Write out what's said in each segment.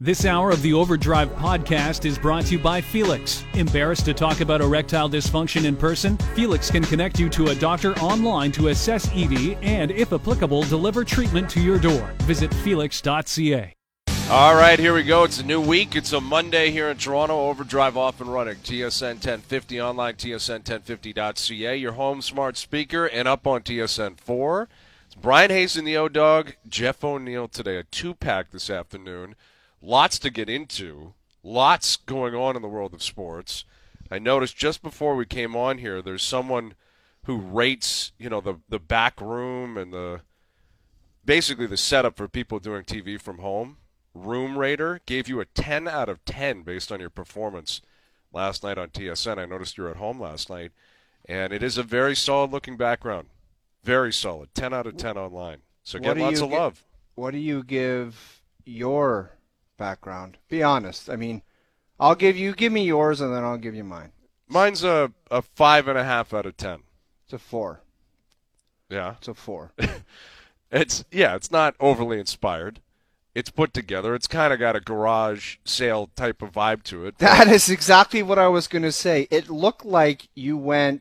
This hour of the Overdrive podcast is brought to you by Felix. Embarrassed to talk about erectile dysfunction in person? Felix can connect you to a doctor online to assess ED and, if applicable, deliver treatment to your door. Visit felix.ca. All right, here we go. It's a new week. It's a Monday here in Toronto. Overdrive off and running. TSN 1050 online, tsn1050.ca. Your home smart speaker and up on TSN 4. It's Brian Hayes and the O-Dog. Jeff O'Neill today. A two-pack this afternoon. Lots to get into. Lots going on in the world of sports. I noticed just before we came on here, there's someone who rates, the back room and basically the setup for people doing TV from home. Room Rater gave you a 10 out of 10 based on your performance last night on TSN. I noticed you were at home last night, and it is a very solid-looking background. Very solid. 10 out of 10 online. So get lots of love. What do you give your background? Be honest. I mean, give me yours, and then I'll give you mine. Mine's a 5.5 out of 10. It's a 4. Yeah. It's a 4. It's not overly inspired. It's put together. It's kind of got a garage sale type of vibe to it. That is exactly what I was going to say. It looked like your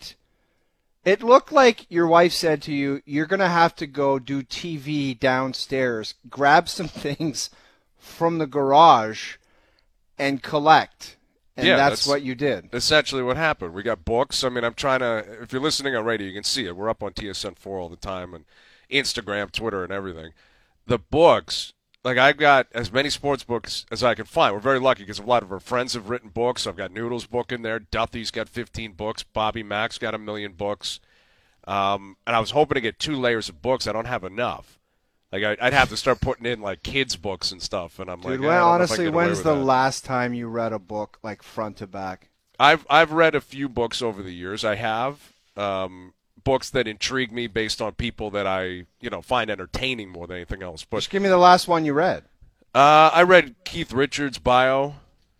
wife said to you, you're going to have to go do TV downstairs, grab some things from the garage and collect. And that's what you did. Essentially what happened. We got books. I mean, if you're listening on radio, you can see it. We're up on TSN 4 all the time, and Instagram, Twitter, and everything. The books, I've got as many sports books as I can find. We're very lucky because a lot of our friends have written books. I've got Noodle's book in there. Duffy's got 15 books. Bobby Mack's got 1 million books. And I was hoping to get 2 layers of books. I don't have enough. I'd have to start putting in kids' books and stuff, and I'm Dude, honestly, when's the last time you read a book front to back? I've read a few books over the years. I have books that intrigue me based on people that I find entertaining more than anything else. But just give me the last one you read. I read Keith Richards' bio.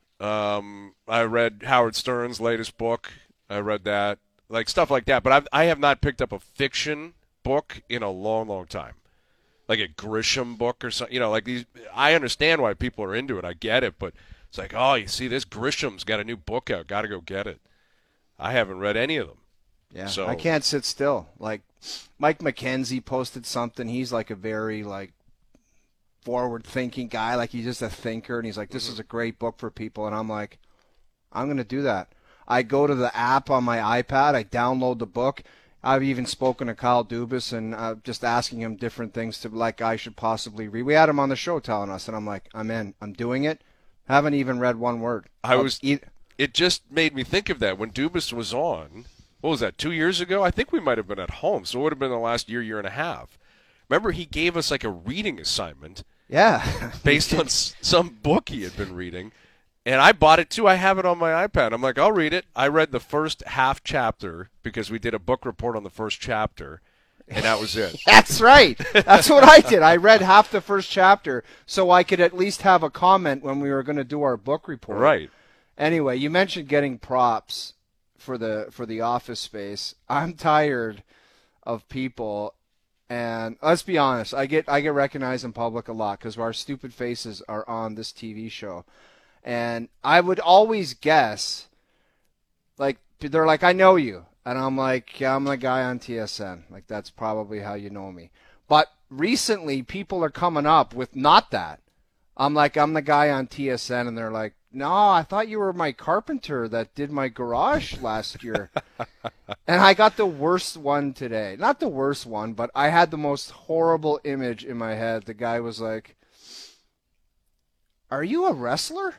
I read Howard Stern's latest book. I read that, stuff like that. But I have not picked up a fiction book in a long, long time. Like a Grisham book or something, these. I understand why people are into it. I get it, but it's you see, this Grisham's got a new book out. Got to go get it. I haven't read any of them. Yeah, so I can't sit still. Mike McKenzie posted something. He's a very forward-thinking guy. He's just a thinker, and he's this is a great book for people. And I'm I'm going to do that. I go to the app on my iPad. I download the book. I've even spoken to Kyle Dubas and just asking him different things to I should possibly read. We had him on the show telling us, and I'm I'm in. I'm doing it. Haven't even read one word. It just made me think of that when Dubas was on. What was that, 2 years ago? I think we might have been at home, so it would have been the last year and a half. Remember, he gave us a reading assignment. Yeah. Based on some book he had been reading. And I bought it, too. I have it on my iPad. I'm I'll read it. I read the first half chapter because we did a book report on the first chapter, and that was it. That's right. That's what I did. I read half the first chapter so I could at least have a comment when we were going to do our book report. Right. Anyway, you mentioned getting props for the office space. I'm tired of people, and let's be honest, I get recognized in public a lot because our stupid faces are on this TV show. And I would always guess, they're I know you. And I'm yeah, I'm the guy on TSN. That's probably how you know me. But recently, people are coming up with not that. I'm I'm the guy on TSN, and they're no, I thought you were my carpenter that did my garage last year. And I got the worst one today. Not the worst one, but I had the most horrible image in my head. The guy was are you a wrestler?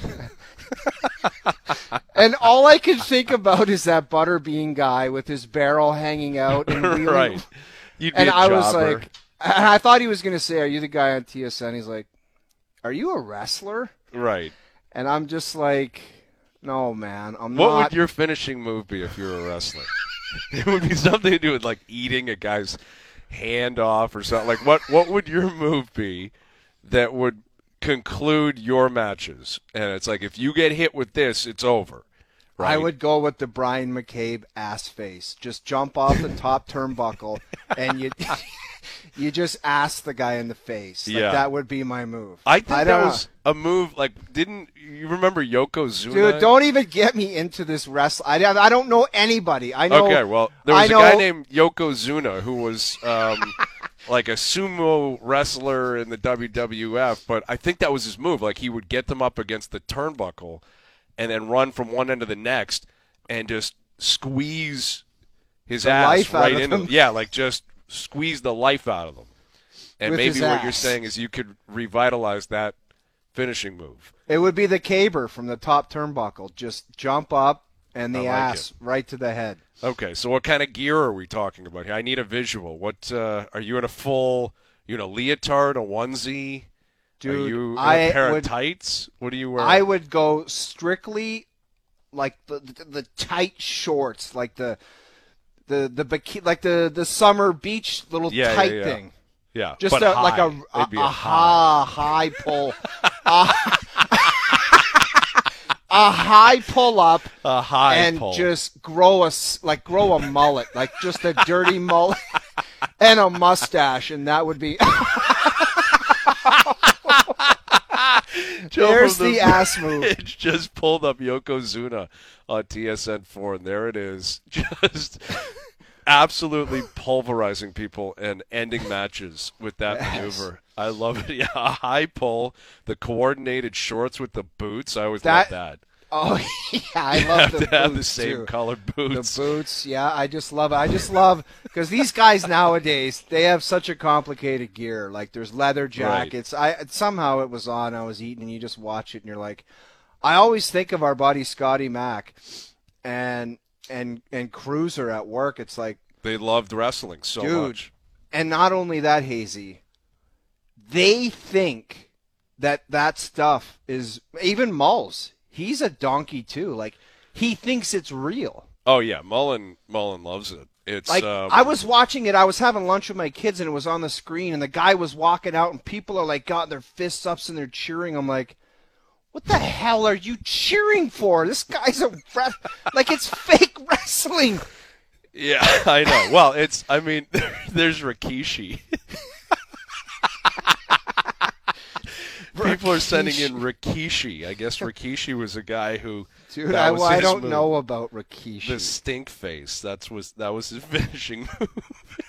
And all I could think about is that Butterbean guy with his barrel hanging out and wheeling. Right. And I was and I thought he was going to say, "Are you the guy on TSN?" He's "Are you a wrestler?" Right. And I'm just "No, man, I'm not." What would your finishing move be if you were a wrestler? It would be something to do with eating a guy's hand off or something. What would your move be that would conclude your matches? And it's if you get hit with this, it's over. Right? I would go with the Brian McCabe ass face. Just jump off the top turnbuckle, and You just ask the guy in the face. Like, Yeah. that would be my move. I think that don't was a move. Like, didn't you remember Yokozuna? Dude, don't even get me into this wrestling. I don't know anybody. I know. Okay, well, there was a guy named Yokozuna who was like a sumo wrestler in the WWF, but I think that was his move. Like, he would get them up against the turnbuckle and then run from one end to the next and just squeeze his ass right into them. Yeah, like just squeeze the life out of them. And With maybe his what you're ass. saying is you could revitalize that finishing move. It would be the caber from the top turnbuckle. Just jump up and the I like ass right to the head. Okay, so what kind of gear are we talking about here? I need a visual. What are you in a full, leotard, a onesie? Dude, are you in I a pair would- of tights? What do you wear? I would go strictly like the tight shorts, like the bikini, like the summer beach little Yeah, tight yeah. thing. Yeah, Just but high. like It'd be a high pull. A high pull up a high and pull. just grow a mullet, like just a dirty mullet and a mustache, and that would be Joe there's from the ass move. It just pulled up Yokozuna on TSN4, and there it is. Just absolutely pulverizing people and ending matches with that maneuver. I love it. Yeah, a high pull, the coordinated shorts with the boots. I always love that. Oh yeah, I love have the to boots have the same too. colored boots. The boots, yeah, I just love it. I just love because these guys nowadays they have such a complicated gear. Like there's leather jackets. Somehow it was on. I was eating, and you just watch it, and you're like, I always think of our buddy Scotty Mack, and Cruiser at work. It's like, They loved wrestling so dude, much. and not only that, Hazy, they think that stuff is even Mulls. He's a donkey too. Like he thinks it's real. Oh yeah, Mullen loves it. It's Like I was watching it. I was having lunch with my kids, and it was on the screen. And the guy was walking out, and people are like got their fists up and they're cheering. I'm like, what the hell are you cheering for? This guy's like it's fake wrestling. Yeah, I know. Well, there's Rikishi. People are sending in Rikishi. I guess Rikishi was a guy who. Dude, that was I his don't move. know about Rikishi. The stink face. That was his finishing move.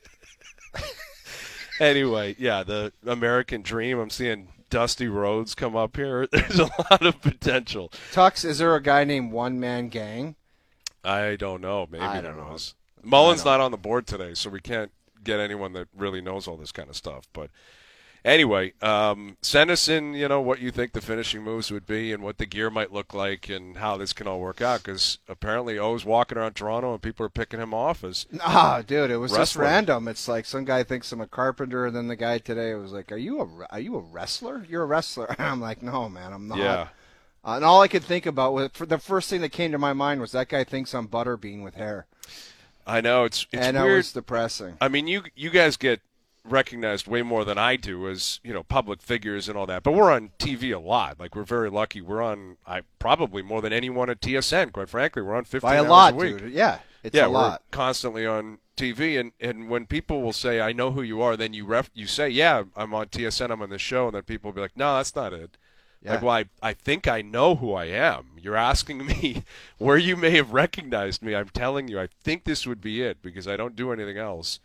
Anyway, yeah, the American Dream. I'm seeing Dusty Rhodes come up here. There's a lot of potential. Tux, is there a guy named One Man Gang? I don't know. Maybe I there don't know. was. Mullen's not on the board today, so we can't get anyone that really knows all this kind of stuff. But anyway, send us in, what you think the finishing moves would be and what the gear might look like and how this can all work out. Because apparently O's walking around Toronto and people are picking him off as Dude, it was just wrestler. random. It's like some guy thinks I'm a carpenter, and then the guy today was like, "Are you a wrestler? You're a wrestler." And I'm like, "No, man, I'm not." Yeah. And all I could think about was the first thing that came to my mind was that guy thinks I'm Butterbean with hair, I know it's and weird. it was depressing. I mean, you guys get recognized way more than I do as public figures and all that. But we're on TV a lot. Like we're very lucky. We're on probably more than anyone at TSN. Quite frankly, we're on 15 By a hours lot, a week. dude. Yeah, it's Yeah, a lot. we're constantly on TV, and when people will say, "I know who you are," then you say, "Yeah, I'm on TSN. I'm on this show," and then people will be like, "No, that's not it." Yeah. Like, well, I think I know who I am. You're asking me where you may have recognized me. I'm telling you, I think this would be it because I don't do anything else.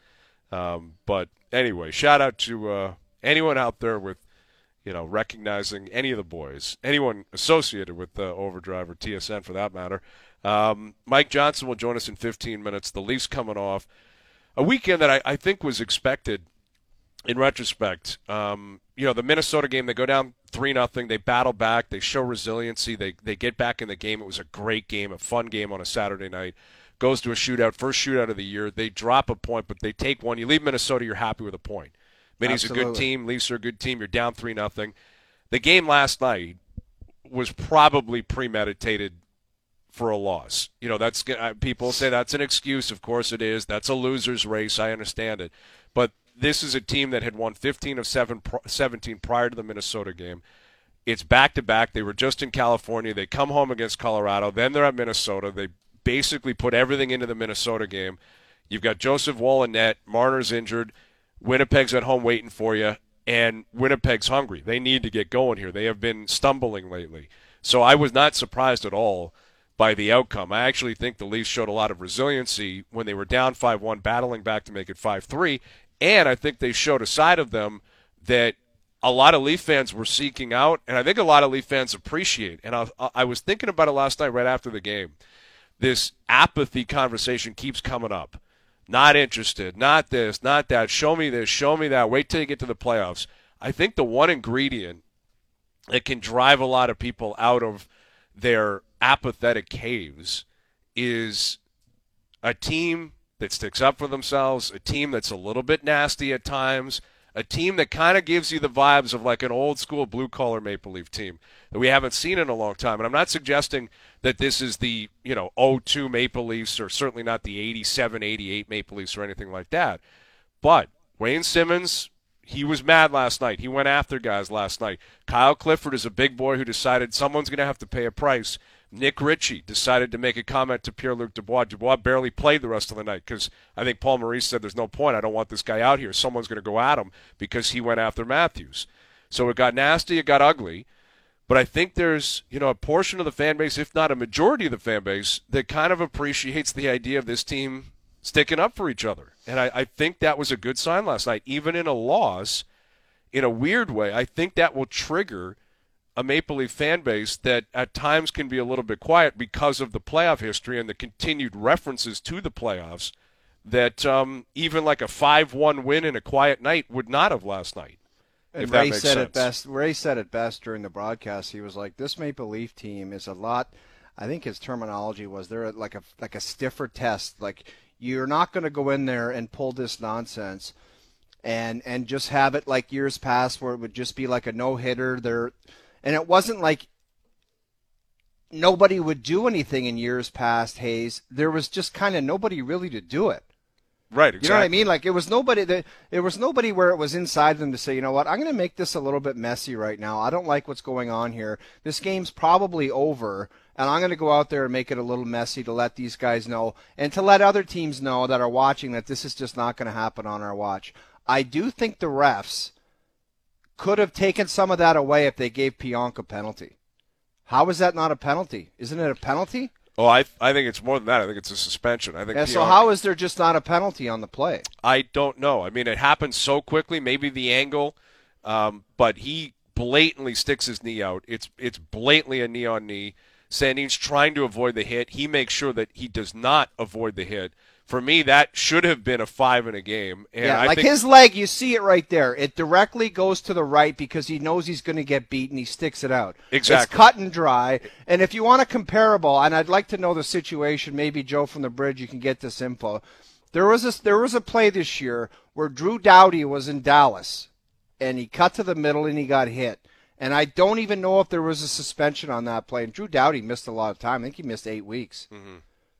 But anyway, shout out to anyone out there with, recognizing any of the boys, anyone associated with Overdrive or TSN for that matter. Mike Johnson will join us in 15 minutes. The Leafs coming off a weekend that I think was expected in retrospect. The Minnesota game, they go down 3-0. They battle back. They show resiliency. They get back in the game. It was a great game, a fun game on a Saturday night. Goes to a shootout, first shootout of the year. They drop a point, but they take one. You leave Minnesota, you're happy with a point. Minnie's a good team. Leafs are a good team. You're down 3-0. The game last night was probably premeditated for a loss. That's people say that's an excuse. Of course it is. That's a loser's race. I understand it. But this is a team that had won 15 of 17 prior to the Minnesota game. It's back-to-back. They were just in California. They come home against Colorado. Then they're at Minnesota. They basically put everything into the Minnesota game. You've got Joseph Woll in net. Marner's injured. Winnipeg's at home waiting for you, and Winnipeg's hungry. They need to get going here. They have been stumbling lately. So I was not surprised at all by the outcome. I actually think the Leafs showed a lot of resiliency when they were down 5-1, battling back to make it 5-3, and I think they showed a side of them that a lot of Leaf fans were seeking out, and I think a lot of Leaf fans appreciate. And I was thinking about it last night right after the game. This apathy conversation keeps coming up. Not interested, not this, not that, show me this, show me that, wait till you get to the playoffs. I think the one ingredient that can drive a lot of people out of their apathetic caves is a team that sticks up for themselves, a team that's a little bit nasty at times, a team that kind of gives you the vibes of like an old-school blue-collar Maple Leaf team that we haven't seen in a long time. And I'm not suggesting that this is the, 02 Maple Leafs or certainly not the 87, 88 Maple Leafs or anything like that. But Wayne Simmons, he was mad last night. He went after guys last night. Kyle Clifford is a big boy who decided someone's going to have to pay a price. Nick Ritchie decided to make a comment to Pierre-Luc Dubois. Dubois barely played the rest of the night because I think Paul Maurice said there's no point. I don't want this guy out here. Someone's going to go at him because he went after Matthews. So it got nasty, it got ugly. But I think there's, a portion of the fan base, if not a majority of the fan base, that kind of appreciates the idea of this team sticking up for each other. And I think that was a good sign last night. Even in a loss, in a weird way, I think that will trigger a Maple Leaf fan base that at times can be a little bit quiet because of the playoff history and the continued references to the playoffs that even like a 5-1 win in a quiet night would not have last night. And Ray said it best. Ray said it best during the broadcast. He was like, "This Maple Leaf team is a lot." I think his terminology was they're like a stiffer test. Like you're not going to go in there and pull this nonsense, and just have it like years past where it would just be like a no hitter. And it wasn't like nobody would do anything in years past, Hayes. There was just kind of nobody really to do it. Right, exactly. You know what I mean? Like it was nobody where it was inside them to say, you know what, I'm going to make this a little bit messy right now. I don't like what's going on here. This game's probably over, and I'm going to go out there and make it a little messy to let these guys know and to let other teams know that are watching that this is just not going to happen on our watch. I do think the refs could have taken some of that away if they gave Pionk a penalty. How is that not a penalty? Isn't it a penalty? Oh, I think it's more than that. I think it's a suspension. I think. Yeah, so how is there just not a penalty on the play? I don't know. I mean, it happened so quickly. Maybe the angle, but he blatantly sticks his knee out. It's blatantly a knee on knee. Sandin's trying to avoid the hit. He makes sure that he does not avoid the hit. For me, that should have been a 5 in a game. And yeah, I like think his leg, you see it right there. It directly goes to the right because he knows he's going to get beaten. He sticks it out. Exactly. It's cut and dry. And if you want a comparable, and I'd like to know the situation, maybe Joe from the Bridge, you can get this info. There was a play this year where Drew Doughty was in Dallas, and he cut to the middle and he got hit. And I don't even know if there was a suspension on that play. And Drew Doughty missed a lot of time. I think he missed 8 weeks. Mm-hmm.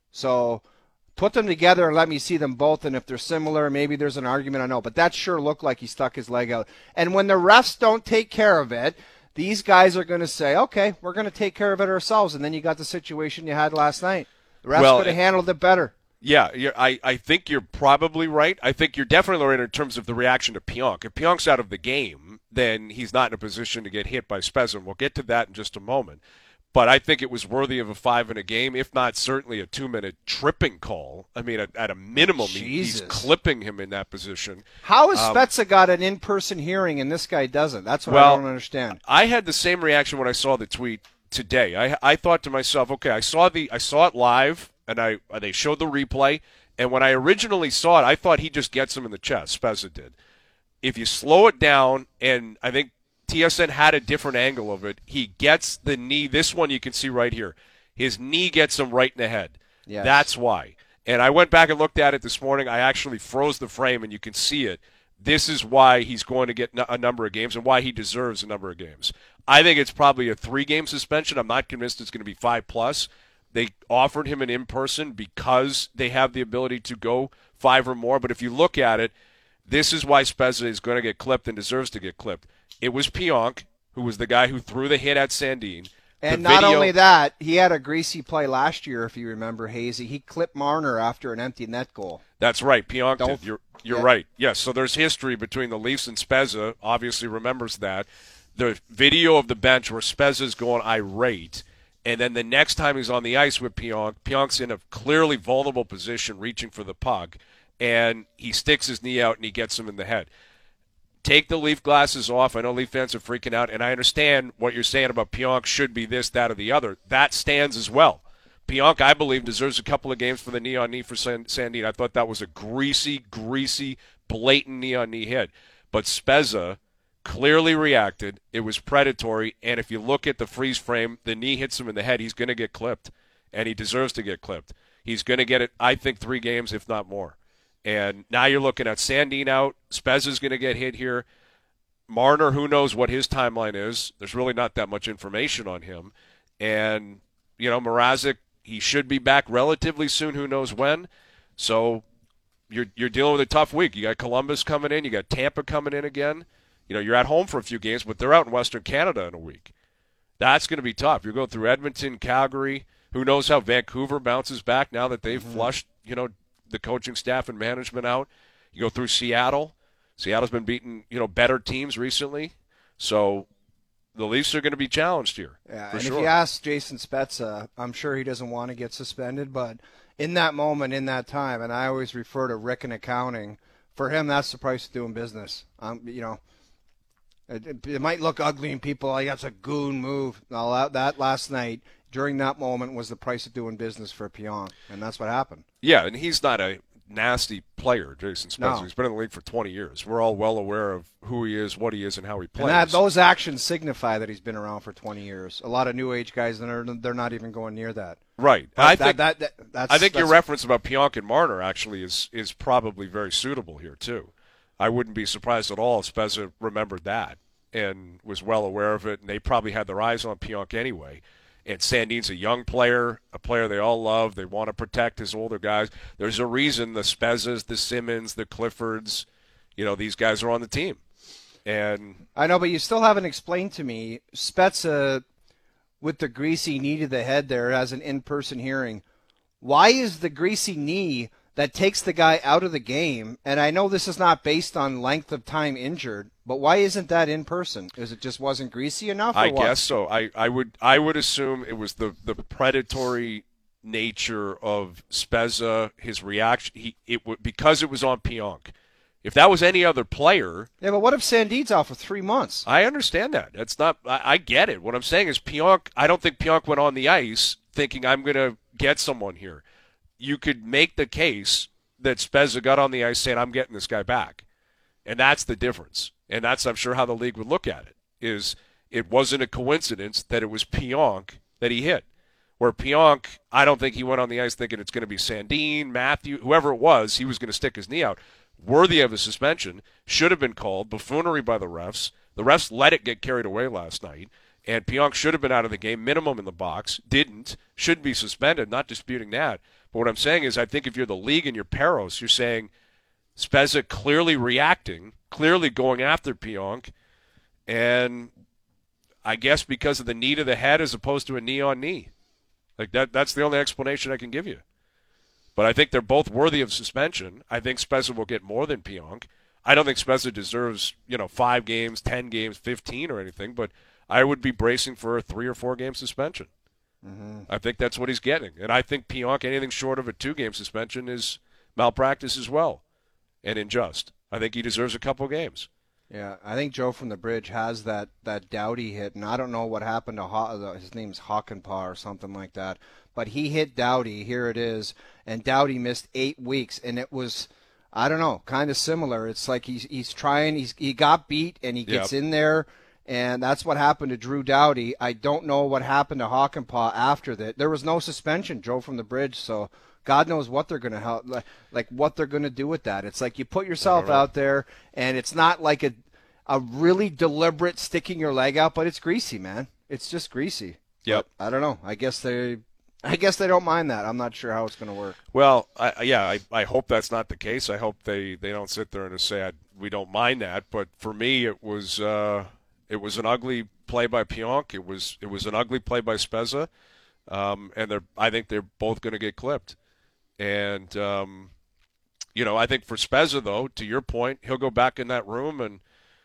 So put them together and let me see them both, and if they're similar, maybe there's an argument, I know. But that sure looked like he stuck his leg out. And when the refs don't take care of it, these guys are going to say, okay, we're going to take care of it ourselves. And then you got the situation you had last night. The refs could have handled it better. Yeah, I think you're probably right. I think you're definitely right in terms of the reaction to Pionk. If Pionk's out of the game, then he's not in a position to get hit by Spezza. We'll get to that in just a moment. But I think it was worthy of a 5 in a game, if not certainly a 2-minute tripping call. I mean, at a minimum, he's clipping him in that position. How has Spezza got an in-person hearing and this guy doesn't? That's what I don't understand. I had the same reaction when I saw the tweet today. I thought to myself, okay, I saw it live, and they showed the replay, and when I originally saw it, I thought he just gets him in the chest. Spezza did. If you slow it down, and I think TSN had a different angle of it, he gets the knee. This one you can see right here. His knee gets him right in the head. Yes. That's why. And I went back and looked at it this morning. I actually froze the frame, and you can see it. This is why he's going to get a number of games and why he deserves a number of games. I think it's probably a 3-game suspension. I'm not convinced it's going to be 5+. They offered him an in-person because they have the ability to go 5 or more. But if you look at it, this is why Spezza is going to get clipped and deserves to get clipped. It was Pionk, who was the guy who threw the hit at Sandin. And not only that, he had a greasy play last year, if you remember, Hazy. He clipped Marner after an empty net goal. That's right. Pionk did. You're right. Yes, so there's history between the Leafs and Spezza. Obviously remembers that. The video of the bench where Spezza's going irate, and then the next time he's on the ice with Pionk's in a clearly vulnerable position reaching for the puck, and he sticks his knee out and he gets him in the head. Take the Leaf glasses off. I know Leaf fans are freaking out, and I understand what you're saying about Pionk should be this, that, or the other. That stands as well. Pionk, I believe, deserves a couple of games for the knee-on-knee for Sandin. I thought that was a greasy, blatant knee-on-knee hit. But Spezza clearly reacted. It was predatory, and if you look at the freeze frame, the knee hits him in the head. He's going to get clipped, and he deserves to get clipped. He's going to get it, I think, 3 games, if not more. And now you're looking at Sandin out. Spezza's going to get hit here. Marner, who knows what his timeline is. There's really not that much information on him. And, Mrazek, he should be back relatively soon. Who knows when? So you're dealing with a tough week. You got Columbus coming in. You got Tampa coming in again. You're at home for a few games, but they're out in Western Canada in a week. That's going to be tough. You're going through Edmonton, Calgary. Who knows how Vancouver bounces back now that they've flushed, the coaching staff and management out. You go through Seattle. Seattle's been beating, better teams recently. So the Leafs are going to be challenged here. Yeah, for and sure. If you ask Jason Spezza, I'm sure he doesn't want to get suspended, but in that moment, in that time, and I always refer to Rick in accounting, for him, that's the price of doing business. It might look ugly and people, that's a goon move. Now, that last night, during that moment, was the price of doing business for Pionk, and that's what happened. Yeah, and he's not a nasty player, Jason Spezza. No. He's been in the league for 20 years. We're all well aware of who he is, what he is, and how he plays. And those actions signify that he's been around for 20 years. A lot of new age guys, they're not even going near that. Right. I think your reference about Pionk and Marner actually is probably very suitable here, too. I wouldn't be surprised at all if Spezza remembered that and was well aware of it, and they probably had their eyes on Pionk anyway. And Sandin's a young player, a player they all love. They want to protect his older guys. There's a reason the Spezzas, the Simmons, the Cliffords, these guys are on the team. And I know, but you still haven't explained to me, Spezza, with the greasy knee to the head there as an in-person hearing, why is the greasy knee that takes the guy out of the game, and I know this is not based on length of time injured, but why isn't that in person? Is it just wasn't greasy enough? I guess so. I would assume it was the predatory nature of Spezza, his reaction. Because it was on Pionk. If that was any other player, yeah, but what if Sandin's out for 3 months? I understand that. That's not. I get it. What I'm saying is Pionk. I don't think Pionk went on the ice thinking I'm going to get someone here. You could make the case that Spezza got on the ice saying, I'm getting this guy back. And that's the difference. And that's, I'm sure, how the league would look at it, is it wasn't a coincidence that it was Pionk that he hit. Where Pionk, I don't think he went on the ice thinking it's going to be Sandin, Matthew, whoever it was, he was going to stick his knee out. Worthy of a suspension, should have been called, buffoonery by the refs. The refs let it get carried away last night. And Pionk should have been out of the game, minimum in the box, didn't, should be suspended, not disputing that. But what I'm saying is I think if you're the league and you're Peros, you're saying Spezza clearly reacting, clearly going after Pionk, and I guess because of the knee to the head as opposed to a knee-on-knee. Like that's the only explanation I can give you. But I think they're both worthy of suspension. I think Spezza will get more than Pionk. I don't think Spezza deserves, 5 games, 10 games, 15 or anything, but I would be bracing for a 3 or 4 game suspension. Mm-hmm. I think that's what he's getting. And I think Pionk, anything short of a 2-game suspension is malpractice as well and unjust. I think he deserves a couple games. Yeah, I think Joe from the Bridge has that Doughty hit, and I don't know what happened to his name's Hockenpah or something like that, but he hit Doughty, here it is, and Doughty missed 8 weeks, and it was, I don't know, kind of similar. It's like he's trying, he got beat, and he gets in there, and that's what happened to Drew Doughty. I don't know what happened to Hockenpah after that. There was no suspension, Joe from the Bridge, so God knows what they're going to help, like what they're going to do with that. It's like you put yourself out there, and it's not like a really deliberate sticking your leg out, but it's greasy, man. It's just greasy. Yep. But I don't know. I guess they don't mind that. I'm not sure how it's going to work. Well, I hope that's not the case. I hope they don't sit there and just say we don't mind that. But for me, it was It was an ugly play by Pionk. It was an ugly play by Spezza, and I think they're both going to get clipped. And I think for Spezza, though, to your point, he'll go back in that room, and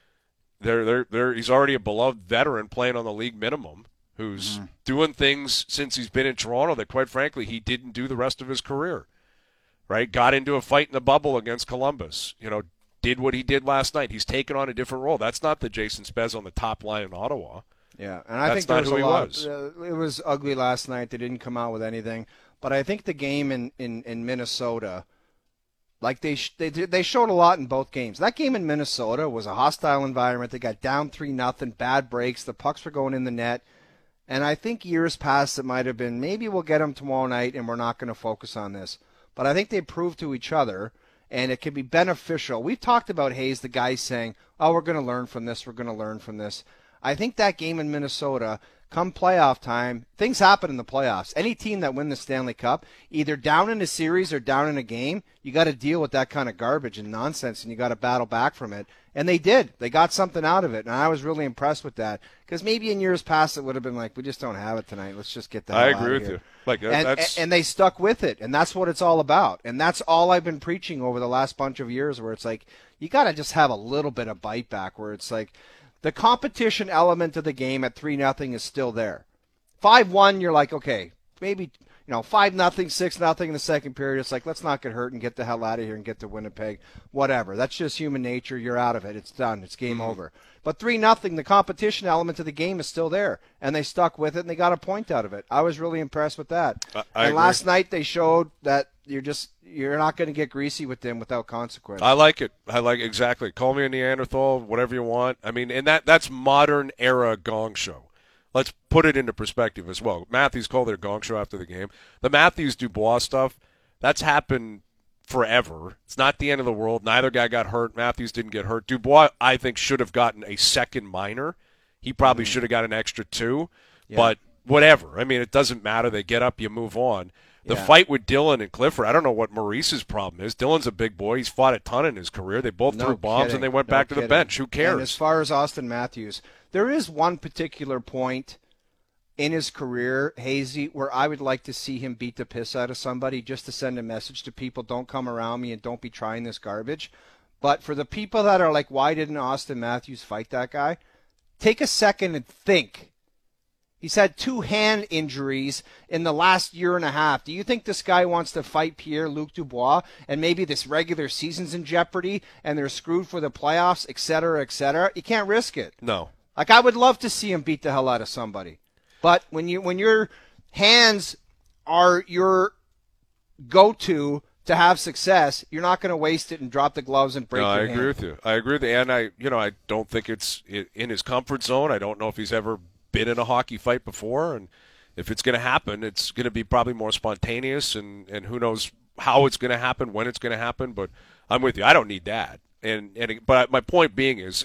he's already a beloved veteran playing on the league minimum, who's doing things since he's been in Toronto that, quite frankly, he didn't do the rest of his career. Right? Got into a fight in the bubble against Columbus. Did what he did last night. He's taken on a different role. That's not the Jason Spezza on the top line in Ottawa. Yeah, and I think there was a lot. It was ugly last night. They didn't come out with anything. But I think the game in Minnesota, like they showed a lot in both games. That game in Minnesota was a hostile environment. They got down 3-0, bad breaks. The pucks were going in the net. And I think years past it might have been, maybe we'll get them tomorrow night and we're not going to focus on this. But I think they proved to each other, and it can be beneficial. We've talked about Hayes, the guy saying, oh, we're going to learn from this, we're going to learn from this. I think that game in Minnesota, come playoff time, things happen in the playoffs. Any team that wins the Stanley Cup, either down in a series or down in a game, you got to deal with that kind of garbage and nonsense, and you got to battle back from it. And they did. They got something out of it, and I was really impressed with that. Because maybe in years past it would have been like, we just don't have it tonight. Let's just get that out of here. I agree with you. And they stuck with it, and that's what it's all about. And that's all I've been preaching over the last bunch of years, where it's like, you got to just have a little bit of bite back, where it's like, the competition element of the game at 3-0 is still there. 5-1, you're like, okay, maybe 5-0, 6-0 in the second period. It's like, let's not get hurt and get the hell out of here and get to Winnipeg. Whatever. That's just human nature. You're out of it. It's done. It's game over. But 3-0, the competition element of the game is still there, and they stuck with it and they got a point out of it. I was really impressed with that. I agree. Last night they showed that you're not going to get greasy with them without consequence. I like it. Exactly. Call me a Neanderthal, whatever you want. I mean, and that's modern era Gong Show. Let's put it into perspective as well. Matthews called their Gong Show after the game. The Matthews-Dubois stuff, that's happened forever. It's not the end of the world. Neither guy got hurt. Matthews didn't get hurt. Dubois, I think, should have gotten a second minor. He probably should have got an extra 2. Yeah. But whatever. I mean, it doesn't matter. They get up, you move on. The fight with Dylan and Clifford, I don't know what Maurice's problem is. Dylan's a big boy. He's fought a ton in his career. They both threw bombs and they went back to the bench. Who cares? And as far as Austin Matthews, there is one particular point in his career, Hazy, where I would like to see him beat the piss out of somebody just to send a message to people, don't come around me and don't be trying this garbage. But for the people that are like, why didn't Austin Matthews fight that guy? Take a second and think. He's had 2 hand injuries in the last year and a half. Do you think this guy wants to fight Pierre-Luc Dubois and maybe this regular season's in jeopardy and they're screwed for the playoffs, et cetera, et cetera? You can't risk it. No. Like, I would love to see him beat the hell out of somebody. But when your hands are your go-to to have success, you're not going to waste it and drop the gloves and break your hand. I agree with you. And I don't think it's in his comfort zone. I don't know if he's ever been in a hockey fight before, and if it's going to happen, it's going to be probably more spontaneous, and who knows how it's going to happen, when it's going to happen. But I'm with you. I don't need that. But my point being is,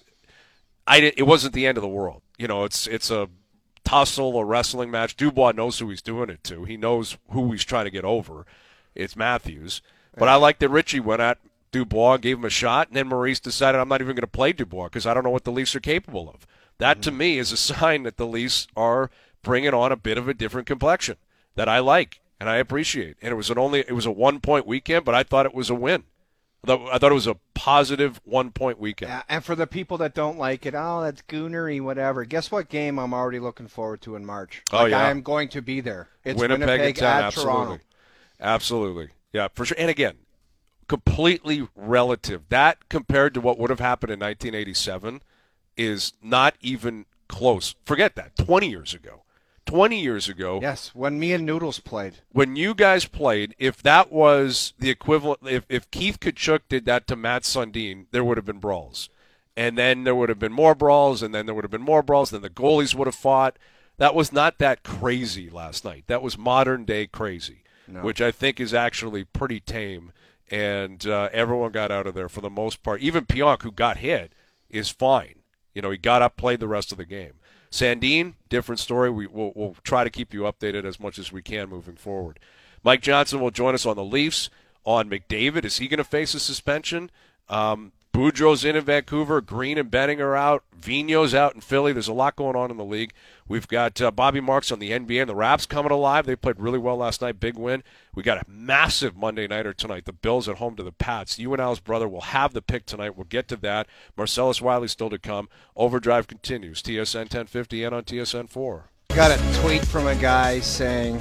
it wasn't the end of the world. It's a tussle, a wrestling match. Dubois knows who he's doing it to. He knows who he's trying to get over. It's Matthews. But I like that Richie went at Dubois and gave him a shot, and then Maurice decided, I'm not even going to play Dubois because I don't know what the Leafs are capable of. That, to me, is a sign that the Leafs are bringing on a bit of a different complexion that I like and I appreciate. And it was a 1-point weekend, but I thought it was a win. I thought it was a positive 1-point weekend. Yeah, and for the people that don't like it, that's goonery, whatever. Guess what game I'm already looking forward to in March? I am going to be there. It's Winnipeg at absolutely. Toronto. Absolutely. Yeah, for sure. And again, completely relative. That compared to what would have happened in 1987 is not even close. Forget that. 20 years ago. 20 years ago. Yes, when me and Noodles played. When you guys played, if that was the equivalent, if Keith Tkachuk did that to Matt Sundin, there would have been brawls. And then there would have been more brawls, and then there would have been more brawls, then the goalies would have fought. That was not that crazy last night. That was modern-day crazy, which I think is actually pretty tame. And everyone got out of there for the most part. Even Pionk, who got hit, is fine. He got up, played the rest of the game. Sandin, different story. We'll try to keep you updated as much as we can moving forward. Mike Johnson will join us on the Leafs. On McDavid, is he going to face a suspension? Boudreau's in Vancouver. Green and Benning are out. Vigneault's out in Philly. There's a lot going on in the league. We've got Bobby Marks on the NBA and the Raps coming alive. They played really well last night. Big win. We got a massive Monday nighter tonight. The Bills at home to the Pats. UNL's brother will have the pick tonight. We'll get to that. Marcellus Wiley still to come. Overdrive continues. TSN 1050 and on TSN 4. Got a tweet from a guy saying,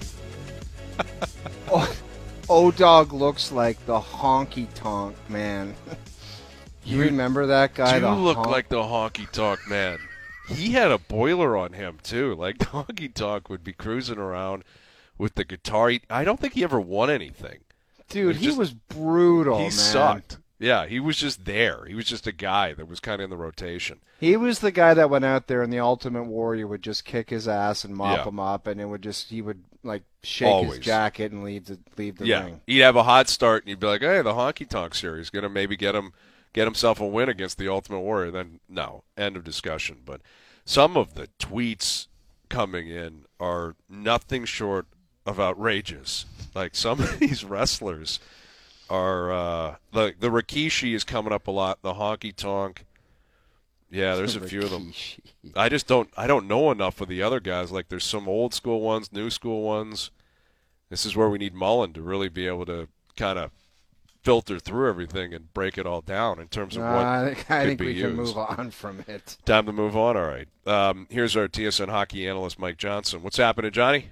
O-Dog looks like the honky tonk man. You remember that guy? You look like the honky tonk man. He had a boiler on him, too. Like, the honky tonk would be cruising around with the guitar. I don't think he ever won anything. Dude, he was brutal, man. He sucked. Yeah, he was just there. He was just a guy that was kind of in the rotation. He was the guy that went out there and the Ultimate Warrior would just kick his ass and mop him up, and he would like shake his jacket and leave the ring. He'd have a hot start, and you'd be like, hey, the honky tonk series going to maybe get himself a win against the Ultimate Warrior. Then, no, end of discussion. But some of the tweets coming in are nothing short of outrageous. Like, some of these wrestlers are the Rikishi is coming up a lot. The honky tonk, yeah, there's a few of them. I don't know enough of the other guys. Like, there's some old school ones, new school ones. This is where we need Mullen to really be able to kind of filter through everything and break it all down in terms of what I think we used. can move on from it. Time to move on. All right. Here's our TSN hockey analyst, Mike Johnson. What's happening, Johnny?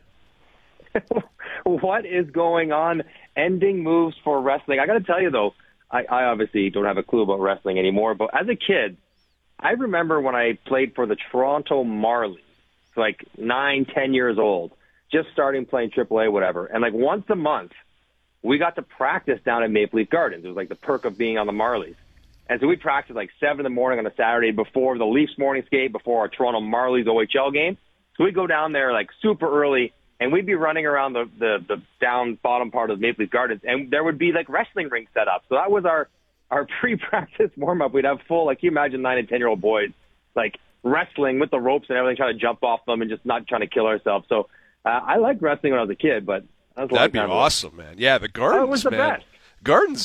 What is going on? Ending moves for wrestling. I got to tell you, though, I obviously don't have a clue about wrestling anymore, but as a kid, I remember when I played for the Toronto Marlies, like 9, 10 years old, just starting playing AAA, whatever. And like once a month, we got to practice down at Maple Leaf Gardens. It was like the perk of being on the Marlies. And so we'd practice like 7 in the morning on a Saturday before the Leafs morning skate, before our Toronto Marlies OHL game. So we'd go down there like super early, and we'd be running around the down bottom part of Maple Leaf Gardens, and there would be like wrestling rings set up. So that was our pre-practice warm-up. We'd have full, like, you imagine 9 and 10-year-old boys like wrestling with the ropes and everything, trying to jump off them and just not trying to kill ourselves. So I liked wrestling when I was a kid, but that'd be awesome, man. Yeah, the Gardens, was the best. Gardens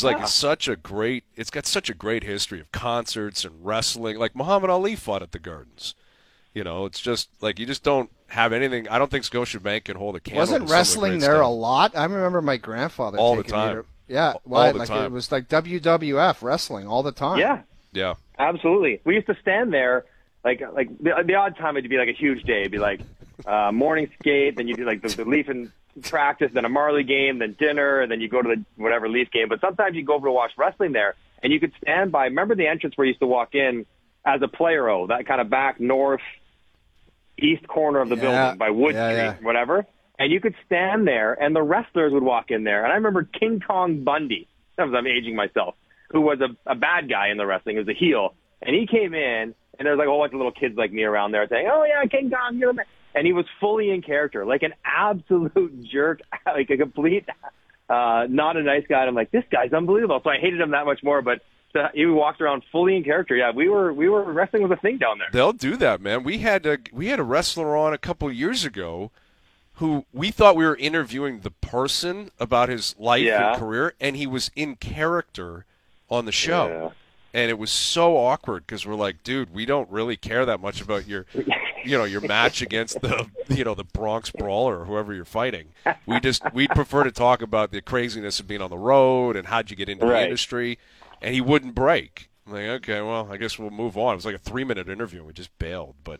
it's got such a great history of concerts and wrestling. Like Muhammad Ali fought at the Gardens. You know, it's just like you just don't have anything. I don't think Scotiabank can hold a candle. Wasn't wrestling there a lot? I remember my grandfather all the time. All the time. It was like WWF wrestling all the time. Yeah, absolutely. We used to stand there like the odd time it'd be like a huge day. It'd be like morning skate, then you do like the Leaf and practice, then a Marley game, then dinner, and then you go to the whatever Leaf game. But sometimes you go over to watch wrestling there, and you could stand by. Remember the entrance where you used to walk in as a player, that kind of back north east corner of the building by Wood Street, whatever. And you could stand there, and the wrestlers would walk in there. And I remember King Kong Bundy. Sometimes I'm aging myself. Who was a bad guy in the wrestling? He was a heel, and he came in, and there was like a whole bunch of little kids like me around there saying, "Oh yeah, King Kong, you're the man." And he was fully in character, like an absolute jerk, like a complete, not a nice guy. And I'm like, this guy's unbelievable. So I hated him that much more. But he walked around fully in character. Yeah, we were wrestling was a thing down there. They'll do that, man. We had a wrestler on a couple years ago who we thought we were interviewing the person about his life and career, and he was in character on the show. Yeah. And it was so awkward because we're like, dude, we don't really care that much about your match against the Bronx Brawler or whoever you're fighting. We'd prefer to talk about the craziness of being on the road and how'd you get into the industry. And he wouldn't break. I'm like, okay, well, I guess we'll move on. It was like a 3-minute interview, and we just bailed. But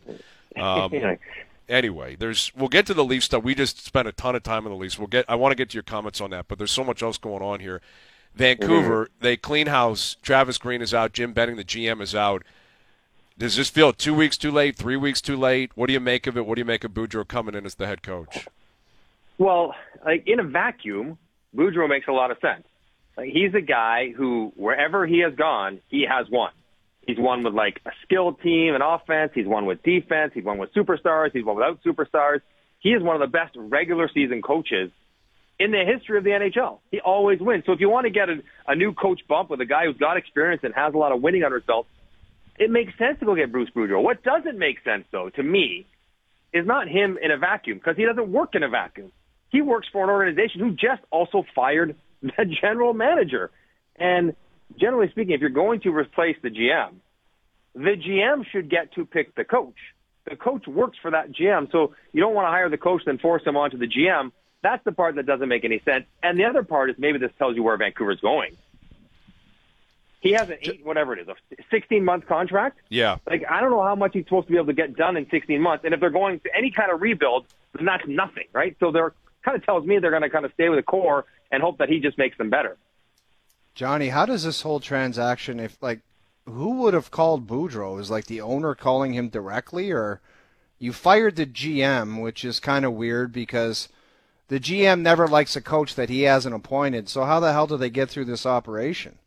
anyway, we'll get to the Leafs stuff. We just spent a ton of time on the Leafs. I want to get to your comments on that, but there's so much else going on here. Vancouver, they clean house. Travis Green is out. Jim Benning, the GM, is out. Does this feel 2 weeks too late, 3 weeks too late? What do you make of it? What do you make of Boudreau coming in as the head coach? Well, like in a vacuum, Boudreau makes a lot of sense. Like, he's a guy who, wherever he has gone, he has won. He's won with like a skilled team and offense. He's won with defense. He's won with superstars. He's won without superstars. He is one of the best regular season coaches in the history of the NHL. He always wins. So if you want to get a new coach bump with a guy who's got experience and has a lot of winning under his belt, it makes sense to go get Bruce Boudreau. What doesn't make sense, though, to me, is not him in a vacuum, because he doesn't work in a vacuum. He works for an organization who just also fired the general manager. And generally speaking, if you're going to replace the GM should get to pick the coach. The coach works for that GM, so you don't want to hire the coach and then force him onto the GM. That's the part that doesn't make any sense. And the other part is maybe this tells you where Vancouver's going. He has a 16-month contract. Yeah. Like, I don't know how much he's supposed to be able to get done in 16 months. And if they're going to any kind of rebuild, then that's nothing, right? So they're kind of tells me they're going to kind of stay with the core and hope that he just makes them better. Johnny, how does this whole transaction, who would have called Boudreau? Is the owner calling him directly, or you fired the GM, which is kind of weird because the GM never likes a coach that he hasn't appointed. So how the hell do they get through this operation?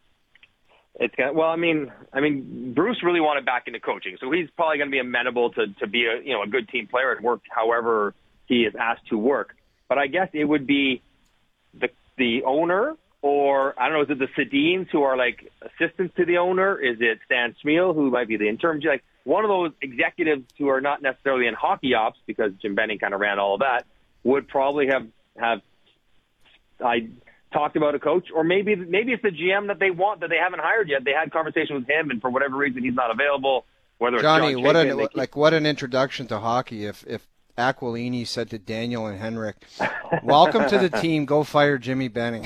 Bruce really wanted back into coaching, so he's probably going to be amenable to be a good team player and work however he is asked to work. But I guess it would be the owner, or I don't know, is it the Sedins who are like assistants to the owner? Is it Stan Smeel who might be the interim? Like one of those executives who are not necessarily in hockey ops, because Jim Benning kind of ran all of that, would probably have talked about a coach, or maybe it's the GM that they want that they haven't hired yet. They had conversation with him, and for whatever reason he's not available. Whether it's Johnny, John what an introduction to hockey if Aquilini said to Daniel and Henrik, "Welcome to the team. Go fire Jimmy Benning."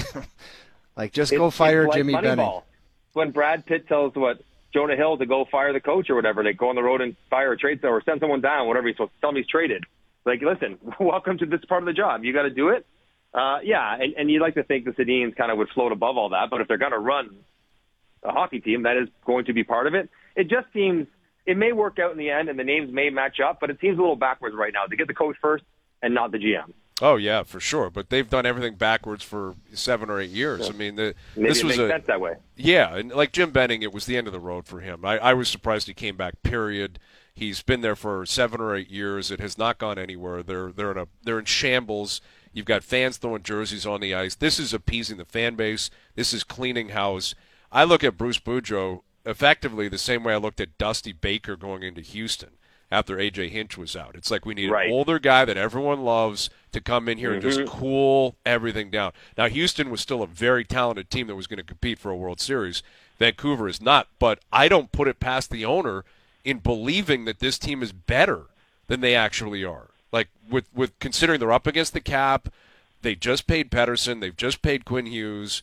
Go fire it's Jimmy like Benning. Moneyball. When Brad Pitt tells Jonah Hill to go fire the coach or whatever, they go on the road and fire a trade or send someone down, whatever he's supposed to tell him he's traded. Like, listen, welcome to this part of the job. You got to do it. And you'd like to think the Sedins kind of would float above all that, but if they're going to run a hockey team, that is going to be part of it. It just seems it may work out in the end, and the names may match up, but it seems a little backwards right now to get the coach first and not the GM. Oh, yeah, for sure. But they've done everything backwards for 7 or 8 years. Yeah. I mean, Maybe it makes sense that way. Yeah, and like Jim Benning, it was the end of the road for him. I was surprised he came back, period. He's been there for 7 or 8 years. It has not gone anywhere. They're in shambles. You've got fans throwing jerseys on the ice. This is appeasing the fan base. This is cleaning house. I look at Bruce Boudreau effectively the same way I looked at Dusty Baker going into Houston after A.J. Hinch was out. It's like we need an older guy that everyone loves to come in here and just cool everything down. Now, Houston was still a very talented team that was going to compete for a World Series. Vancouver is not, but I don't put it past the owner in believing that this team is better than they actually are. Like, with considering they're up against the cap, they just paid Pettersson, they've just paid Quinn Hughes.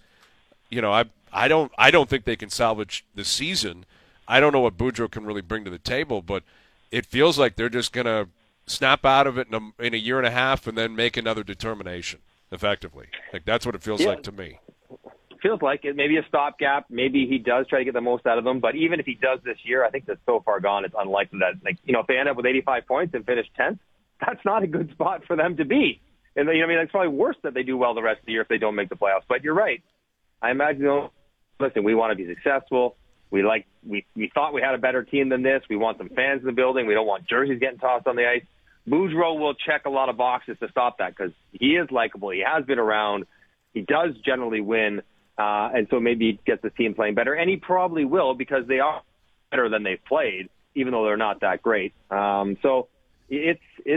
I don't think they can salvage the season. I don't know what Boudreau can really bring to the table, but it feels like they're just going to snap out of it in a year and a half and then make another determination, effectively. Like, that's what it feels like to me. Feels like it. Maybe a stopgap. Maybe he does try to get the most out of them. But even if he does this year, I think that's so far gone, it's unlikely that, if they end up with 85 points and finish 10th, that's not a good spot for them to be. And it's probably worse that they do well the rest of the year if they don't make the playoffs. But you're right. I imagine, listen, we want to be successful. We thought we had a better team than this. We want some fans in the building. We don't want jerseys getting tossed on the ice. Boudreau will check a lot of boxes to stop that because he is likable. He has been around. He does generally win. And so maybe he gets the team playing better. And he probably will because they are better than they've played, even though they're not that great. So it's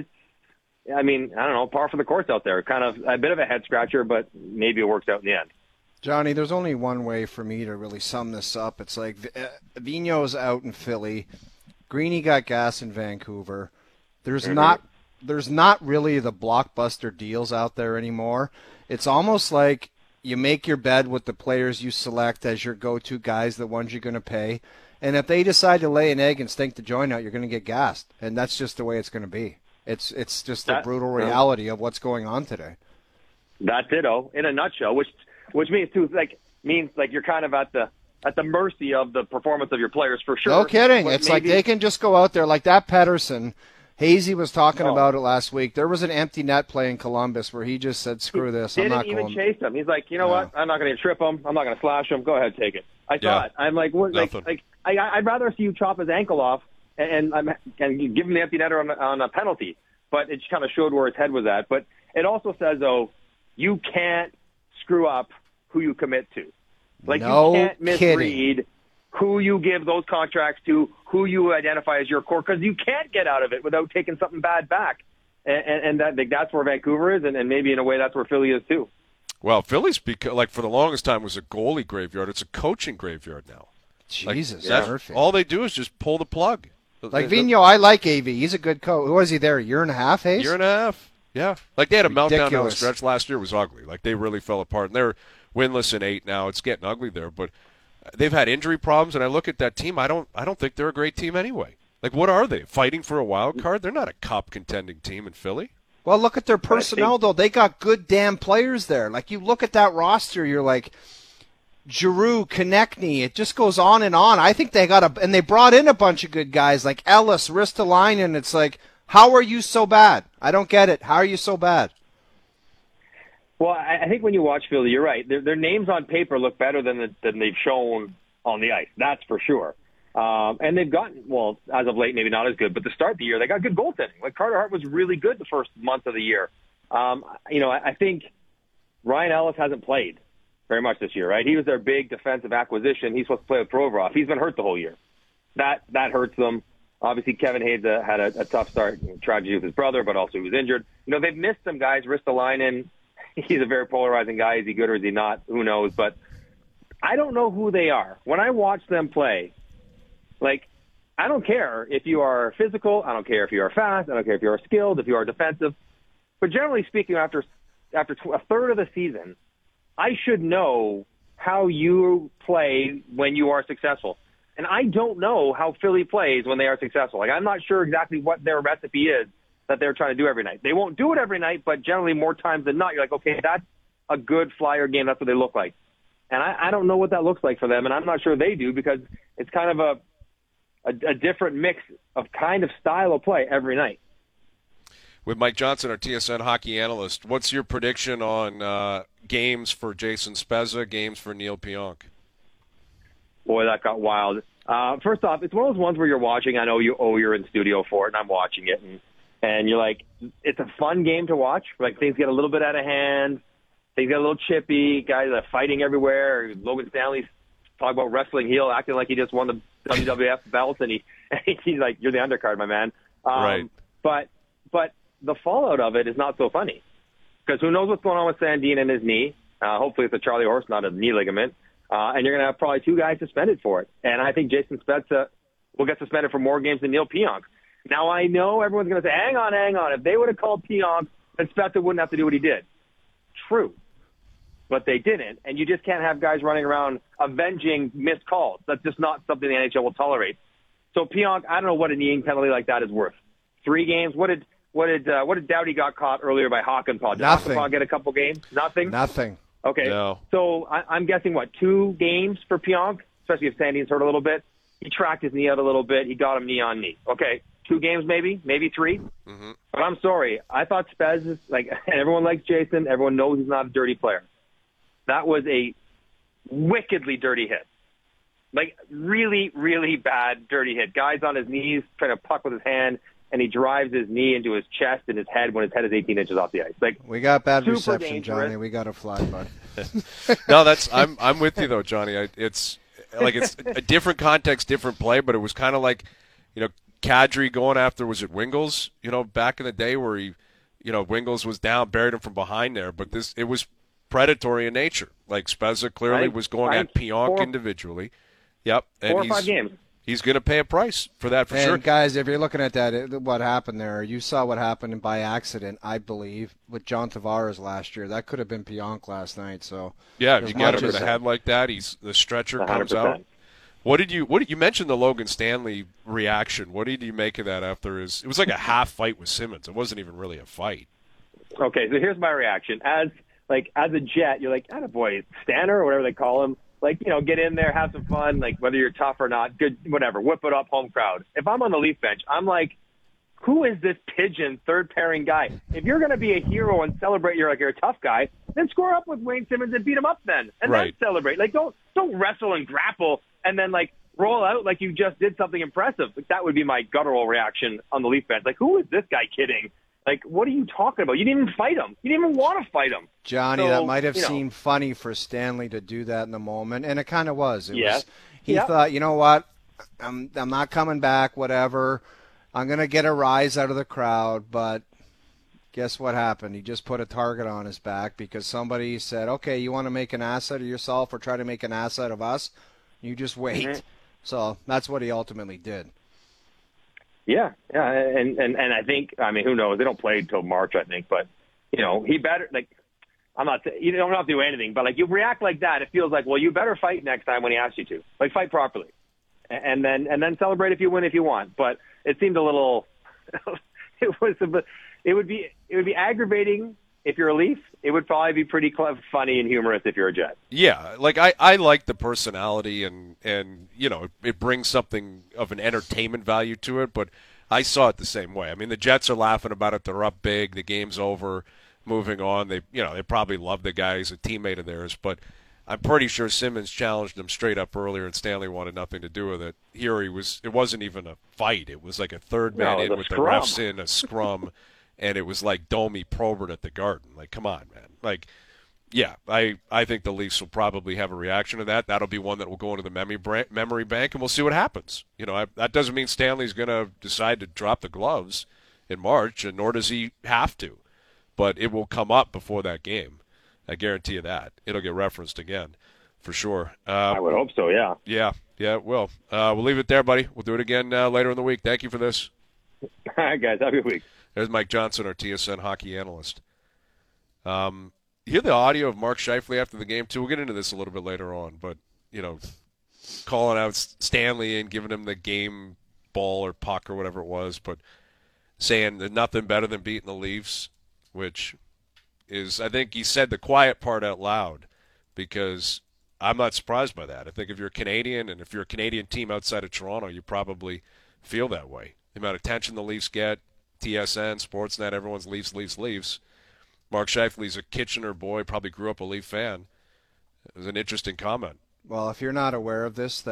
I don't know, par for the course out there. Kind of a bit of a head-scratcher, but maybe it works out in the end. Johnny, there's only one way for me to really sum this up. It's like Vigneault's out in Philly. Greeny got gas in Vancouver. There's not really the blockbuster deals out there anymore. It's almost like you make your bed with the players you select as your go-to guys, the ones you're going to pay. And if they decide to lay an egg and stink the joint out, you're going to get gassed. And that's just the way it's going to be. It's just the brutal reality of what's going on today. That's it, in a nutshell, which means you're kind of at the mercy of the performance of your players for sure. No kidding. It's like they can just go out there like that Pettersson. Hazy was talking about it last week. There was an empty net play in Columbus where he just said, "Screw this, I'm not going." Didn't even chase him. He's like, you know what? I'm not going to trip him. I'm not going to slash him. Go ahead, take it. I saw it. I'm like, what? I'd rather see you chop his ankle off and give him the empty netter on a penalty. But it just kind of showed where his head was at. But it also says, though, you can't screw up who you commit to. You can't misread who you give those contracts to, who you identify as your core, because you can't get out of it without taking something bad back. And that's where Vancouver is, and maybe in a way that's where Philly is too. Well, Philly's for the longest time was a goalie graveyard. It's a coaching graveyard now. Jesus, Murphy. All they do is just pull the plug. Like Vigneault, I like AV. He's a good coach. Was he there a year and a half, Hayes? Year and a half, yeah. Like they had a meltdown down the Ridiculous. stretch last year. It was ugly. Like they really fell apart. And they're winless in 8 now. It's getting ugly there. But they've had injury problems, and I look at that team. I don't think they're a great team anyway. Like what are they? Fighting for a wild card? They're not a cup contending team in Philly. Well, look at their personnel, though. They got good damn players there. Like, you look at that roster, you're like, Giroux, Konechny, it just goes on and on. I think they and they brought in a bunch of good guys like Ellis, Ristolainen. It's like, how are you so bad? I don't get it. How are you so bad? Well, I think when you watch Philly, you're right. Their names on paper look better than they've shown on the ice. That's for sure. And they've gotten, well, as of late, maybe not as good, but to start the year, they got good goaltending. Like Carter Hart was really good the first month of the year. I think Ryan Ellis hasn't played very much this year, right? He was their big defensive acquisition. He's supposed to play with Provorov. He's been hurt the whole year. That hurts them. Obviously, Kevin Hayes had a tough start, tragedy with his brother, but also he was injured. They've missed some guys. Ristolainen, he's a very polarizing guy. Is he good or is he not? Who knows? But I don't know who they are. When I watch them play, like, I don't care if you are physical. I don't care if you are fast. I don't care if you are skilled, if you are defensive. But generally speaking, after a third of the season, I should know how you play when you are successful. And I don't know how Philly plays when they are successful. Like, I'm not sure exactly what their recipe is that they're trying to do every night. They won't do it every night, but generally more times than not, you're like, okay, that's a good Flyer game. That's what they look like. And I don't know what that looks like for them, and I'm not sure they do because it's kind of a different mix of kind of style of play every night. With Mike Johnson, our TSN hockey analyst, what's your prediction on games for Jason Spezza, games for Neil Pionk? Boy, that got wild. First off, it's one of those ones where you're watching. I know you're in studio for it, and I'm watching it, and you're like, it's a fun game to watch. Like, things get a little bit out of hand. Things get a little chippy. Guys are fighting everywhere. Logan Stanley's talking about wrestling heel, acting like he just won the WWF belt, and he's like, you're the undercard, my man. Right. But the fallout of it is not so funny because who knows what's going on with Sandin and his knee. Hopefully it's a Charlie horse, not a knee ligament. And you're going to have probably 2 guys suspended for it. And I think Jason Spezza will get suspended for more games than Neil Pionk. Now, I know everyone's going to say, hang on. If they would have called Pionk, then Spezza wouldn't have to do what he did. True. But they didn't. And you just can't have guys running around avenging missed calls. That's just not something the NHL will tolerate. So Pionk, I don't know what a kneeing penalty like that is worth. 3 games? What did Doughty got caught earlier by Hakanpää? Did Hakanpää get a couple games? Nothing. Okay. No. So I'm guessing, 2 games for Pionk, especially if Sandin's hurt a little bit. He tracked his knee out a little bit. He got him knee on knee. Okay. 2 games maybe 3. Mm-hmm. But I'm sorry. I thought Spez is and everyone likes Jason. Everyone knows he's not a dirty player. That was a wickedly dirty hit. Like, really, really bad dirty hit. Guy's on his knees trying to puck with his hand, and he drives his knee into his chest and his head when his head is 18 inches off the ice. Like, we got bad reception, dangerous. Johnny. We got to fly, bud. No, I'm with you though, Johnny. It's a different context, different play, but it was kind of like, Kadri going after, was it Wingles? Back in the day where he, Wingles was down, buried him from behind there, but it was predatory in nature. Like Spezza clearly was going at Pionk individually. Yep. And 4 or 5 games. He's going to pay a price for that for sure. And guys, if you're looking at that, what happened there, you saw what happened by accident, I believe, with John Tavares last year. That could have been Pionk last night. So yeah, if you get him in the head like that, the stretcher 100%. Comes out. What did you mention the Logan Stanley reaction? What did you make of that after it was like a half fight with Simmons. It wasn't even really a fight. Okay, so here's my reaction. As a Jet, you're like, attaboy, Stanner or whatever they call him. Like, get in there, have some fun, like whether you're tough or not, good, whatever, whip it up, home crowd. If I'm on the Leaf bench, I'm like, who is this pigeon third pairing guy? If you're going to be a hero and celebrate you're a tough guy, then score up with Wayne Simmons and beat him up then. And then celebrate. Like, don't wrestle and grapple and then roll out like you just did something impressive. Like, that would be my guttural reaction on the Leaf bench. Like, who is this guy kidding? Like, what are you talking about? You didn't even fight him. You didn't even want to fight him. Johnny, that might have seemed funny for Stanley to do that in the moment, and it kind of was. He thought, you know what, I'm not coming back, whatever. I'm going to get a rise out of the crowd, but guess what happened? He just put a target on his back because somebody said, okay, you want to make an asset of yourself or try to make an asset of us? You just wait. Mm-hmm. So that's what he ultimately did. Yeah. And I think, I mean, who knows? They don't play until March, I think. But, he better, I'm not saying, you don't have to do anything, but, you react like that, it feels like, well, you better fight next time when he asks you to. Fight properly. And then celebrate if you win if you want. But it seemed a little it would be aggravating if you're a Leaf. It would probably be pretty funny and humorous if you're a Jet. Yeah, I like the personality and it brings something of an entertainment value to it, but I saw it the same way. I mean, the Jets are laughing about it. They're up big. The game's over. Moving on. They probably love the guy. He's a teammate of theirs, but I'm pretty sure Simmons challenged him straight up earlier, and Stanley wanted nothing to do with it. Here it wasn't even a fight. It was like a third man in with the refs in, a scrum, and it was like Domi Probert at the Garden. Come on, man. Yeah, I think the Leafs will probably have a reaction to that. That'll be one that will go into the memory bank, and we'll see what happens. That doesn't mean Stanley's going to decide to drop the gloves in March, and nor does he have to. But it will come up before that game. I guarantee you that. It'll get referenced again, for sure. I would hope so, yeah. Yeah, it will. We'll leave it there, buddy. We'll do it again later in the week. Thank you for this. All right, guys. Have a good week. There's Mike Johnson, our TSN hockey analyst. You hear the audio of Mark Scheifele after the game, too. We'll get into this a little bit later on. But, calling out Stanley and giving him the game ball or puck or whatever it was, but saying that nothing better than beating the Leafs, which is, I think he said the quiet part out loud, because I'm not surprised by that. I think if you're a Canadian and if you're a Canadian team outside of Toronto, you probably feel that way. The amount of attention the Leafs get, TSN, Sportsnet, everyone's Leafs. Mark Scheifele's a Kitchener boy, probably grew up a Leaf fan. It was an interesting comment. Well, if you're not aware of this,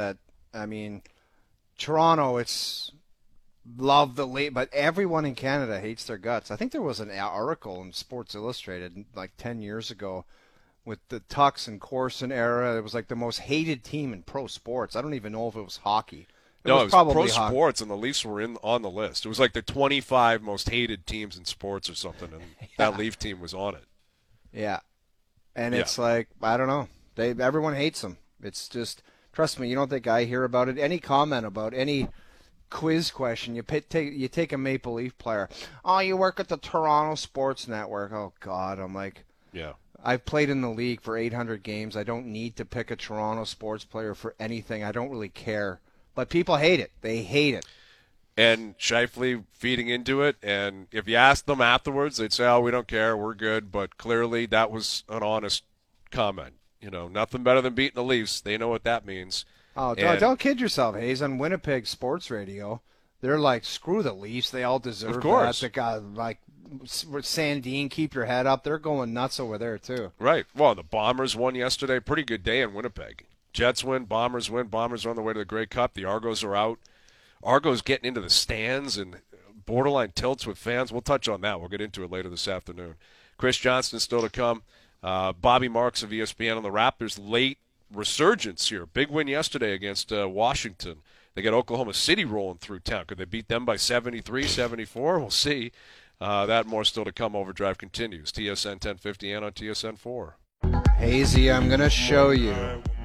Toronto, it's love the Leaf, but everyone in Canada hates their guts. I think there was an article in Sports Illustrated 10 years ago with the Tux and Corson era. It was the most hated team in pro sports. I don't even know if it was hockey. It was pro sports, and the Leafs were on the list. It was the 25 most hated teams in sports or something, and that Leaf team was on it. Yeah, and it's I don't know. Everyone hates them. It's just, trust me, you don't think I hear about it. Any comment about any quiz question, you take a Maple Leaf player. Oh, you work at the Toronto Sports Network. Oh, God. I'm yeah. I've played in the league for 800 games. I don't need to pick a Toronto sports player for anything. I don't really care. But people hate it. They hate it. And Scheifele feeding into it, and if you ask them afterwards, they'd say, oh, we don't care, we're good. But clearly that was an honest comment. Nothing better than beating the Leafs. They know what that means. Oh, don't kid yourself, Hayes. On Winnipeg Sports Radio, they're screw the Leafs. They all deserve of course. that. The guy, Sandine, keep your head up. They're going nuts over there, too. Right. Well, the Bombers won yesterday. Pretty good day in Winnipeg. Jets win, Bombers win. Bombers are on the way to the Grey Cup. The Argos are out. Argos getting into the stands and borderline tilts with fans. We'll touch on that. We'll get into it later this afternoon. Chris Johnston still to come. Bobby Marks of ESPN on the Raptors' late resurgence here. Big win yesterday against Washington. They got Oklahoma City rolling through town. Could they beat them by 73, 74? We'll see. That more still to come. Overdrive continues. TSN 1050 and on TSN 4. Hazy, I'm going to show you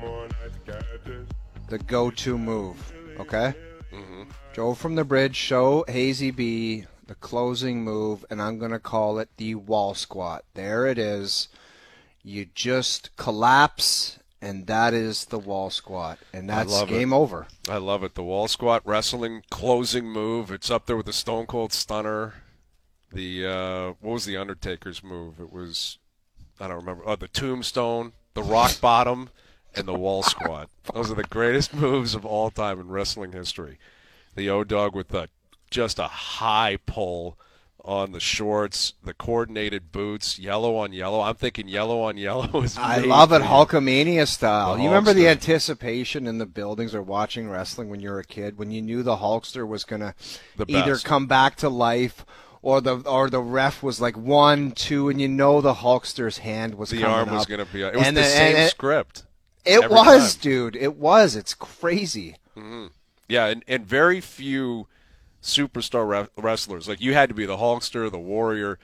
the go-to move, okay? Mm-hmm. Joe from the bridge, show Hazy B the closing move, and I'm going to call it the wall squat. There it is. You just collapse, and that is the wall squat, and that's game over. I love it. The wall squat wrestling closing move. It's up there with the Stone Cold Stunner. The what was the Undertaker's move? It was, I don't remember. Oh, the Tombstone, the Rock Bottom, and the wall squat. Those are the greatest moves of all time in wrestling history. The O-Dog with just a high pull on the shorts, the coordinated boots, yellow on yellow. I'm thinking yellow on yellow is I love it, Hulkamania style. You remember the anticipation in the buildings or watching wrestling when you were a kid, when you knew the Hulkster was going to either come back to life or the ref was 1, 2, and the Hulkster's hand was coming up. The arm was going to be. It was the same script. It was, dude. It was. It's crazy. Mm-hmm. Yeah, and very few superstar wrestlers. You had to be the Hulkster, the Warrior,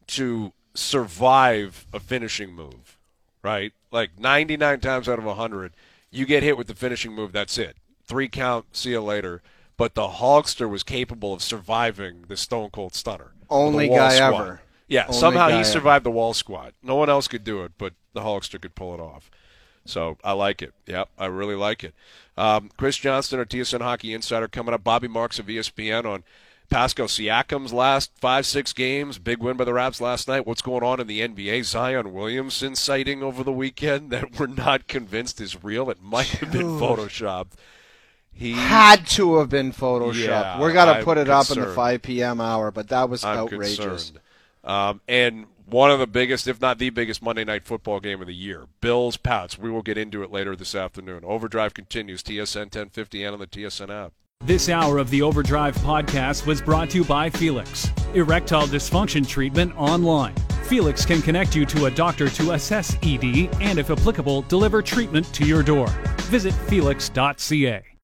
to survive a finishing move, right? Like 99 times out of 100, you get hit with the finishing move, that's it. 3 count, see you later. But the Hulkster was capable of surviving the Stone Cold Stunner. Only guy squat. ever. Yeah, Only somehow guy he survived the wall squat. No one else could do it, but the Hulkster could pull it off. So I like it. Yep, I really like it. Chris Johnston, our TSN Hockey Insider, coming up. Bobby Marks of ESPN on Pascal Siakam's last 5-6 games. Big win by the Raps last night. What's going on in the NBA? Zion Williamson sighting over the weekend that we're not convinced is real. It might have been photoshopped. He had to have been photoshopped. Yeah, We're going to put I'm it up in concerned. the 5 p.m. hour, but that was I'm outrageous. concerned. And one of the biggest, if not the biggest, Monday Night Football game of the year. Bills-Pats. We will get into it later this afternoon. Overdrive continues. TSN 1050 and on the TSN app. This hour of the Overdrive podcast was brought to you by Felix. Erectile dysfunction treatment online. Felix can connect you to a doctor to assess ED and, if applicable, deliver treatment to your door. Visit felix.ca.